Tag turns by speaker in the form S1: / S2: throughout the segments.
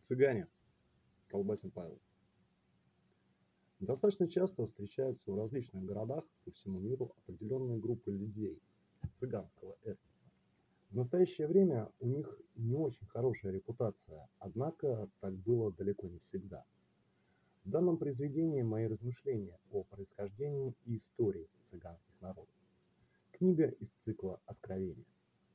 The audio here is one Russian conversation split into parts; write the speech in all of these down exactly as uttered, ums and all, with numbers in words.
S1: Цыгане. Колбасин Павел. Достаточно часто встречаются в различных городах по всему миру определенные группы людей цыганского этноса. В настоящее время у них не очень хорошая репутация, однако так было далеко не всегда. В данном произведении мои размышления о происхождении и истории цыганских народов. Книга из цикла «Откровения».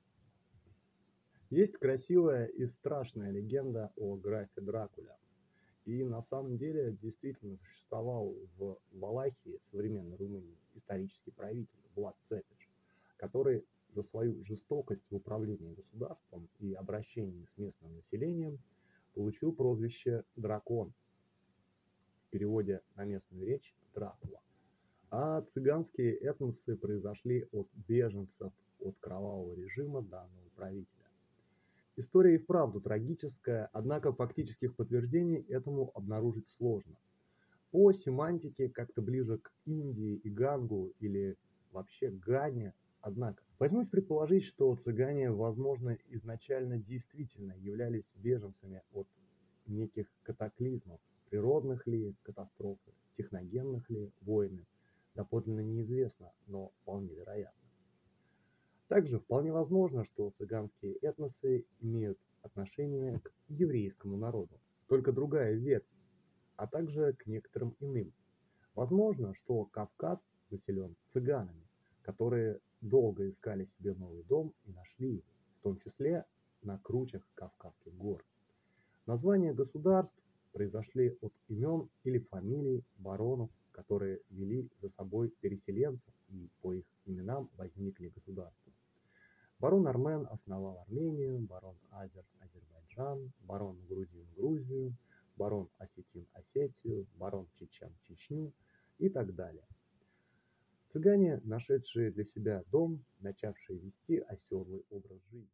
S1: Есть красивая и страшная легенда о графе Дракуле. И на самом деле действительно существовал в Валахии, современной Румынии, исторический правитель Влад Цепич, который за свою жестокость в управлении государством и обращении с местным населением получил прозвище «Дракон», в переводе на местную речь «Дракула». А цыганские этносы произошли от беженцев от кровавого режима данного правителя. История и вправду трагическая, однако фактических подтверждений этому обнаружить сложно. По семантике как-то ближе к Индии и Гангу или вообще Гане, однако. Возьмусь предположить, что цыгане, возможно, изначально действительно являлись беженцами от неких катаклизмов, природных ли катастрофы, техногенных ли войны, доподлинно неизвестно, но вполне вероятно. Также вполне возможно, что цыганские этносы имеют отношение к еврейскому народу, только другая ветвь, а также к некоторым иным. Возможно, что Кавказ заселен цыганами, которые долго искали себе новый дом и нашли его, в том числе на кручах Кавказских гор. Названия государств произошли от имен или фамилий баронов, которые вели за собой переселенцев, и по их именам возникли государства. Барон Армен основал Армению, барон Азер– Азербайджан, барон Грузин– Грузию, барон Осетин– Осетию, барон Чечен– Чечню и так далее. Цыгане, нашедшие для себя дом, начавшие вести оседлый образ жизни.